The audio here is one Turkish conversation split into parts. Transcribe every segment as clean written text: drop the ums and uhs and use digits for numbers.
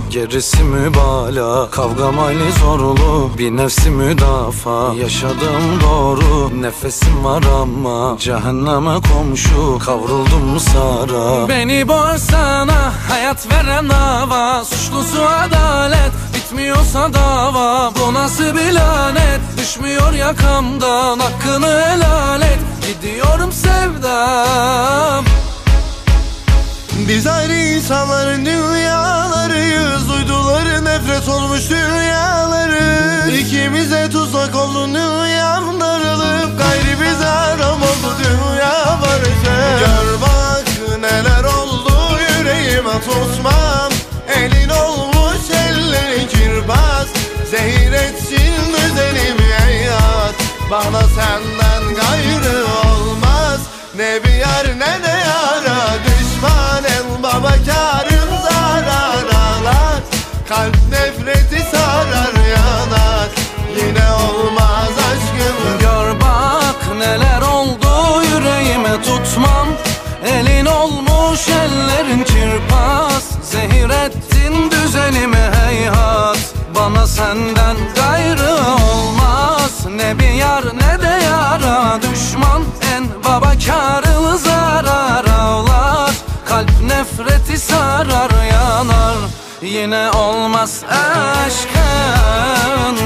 gerisi mübalağa. Kavga mali zorlu, bir nefsi müdafaa. Yaşadım doğru, nefesim var ama cehenneme komşu, kavruldum sara. Beni boğarsana, hayat veren dava. Suçlusu adalet, bitmiyorsa dava. Bu nasıl bir lanet, düşmüyor yakamdan. Hakkını helal et, gidiyorum sevdam. Biz ayrı insanların dünyalarıyız. Uyduları nefret olmuş dünyaları. İkimize tuzak oldu dünyam darılıp, gayri bize haram oldu dünya barışı. Gör bak neler oldu, yüreğime tutmam. Elin olmuş ellerin kirbaz. Zehir etsin düzenimi hayat. Bana senden gayrı olmaz. Ne bir yar ne de yara. Düşman el baba karın zarar ağlar. Kalp nefreti sarar yanar. Yine olmaz aşkım. Gör bak neler oldu, yüreğime tutmam. Elin olmuş ellerin kirpas. Zehir ettin düzenimi heyhat. Bana senden gayrı olmaz. Ne bir yar ne de yara. Düşman en baba karılı zarar ağlar. Kalp nefreti sarar yanar. Yine olmaz aşkın.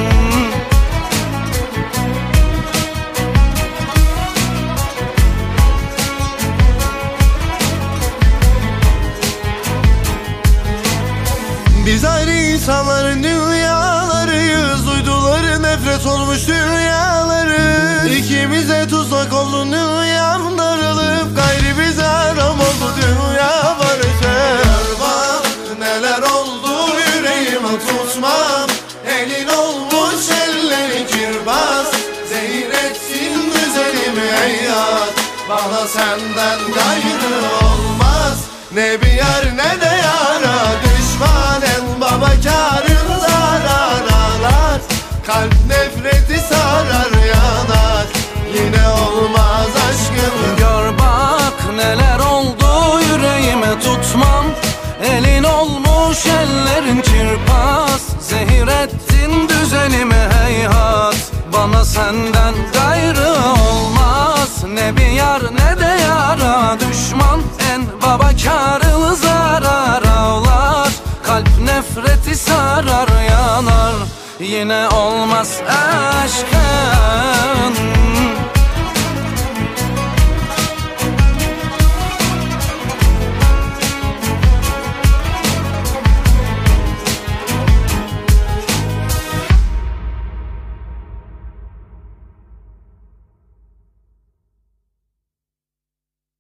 Biz ayrı insanların dünyalarıyız. Uyduları nefret olmuş dünyaları. İkimize tuzak oldu dünyam darılıp, gayri bize haram oldu dünya barışı. Gör bak neler oldu, yüreğime tutmam. Elin olmuş ellerin kirbaz. Zehir etsin düzenimi hayat. Bana senden gayrı olmaz. Ne bir yar ne de yara. Düşman el baba karın zarar ağlar. Kalp nefreti sarar yanar. Yine olmaz aşkım. Gör bak neler oldu, yüreğime tutmam. Elin olmuş ellerin kirpas. Zehir ettin düzenimi heyhat. Bana senden gayrı olmaz. Ne bir yar ne de yara. Düşman en baba karılı zarar ağlar. Kalp nefreti sarar yanar. Yine olmaz aşkın.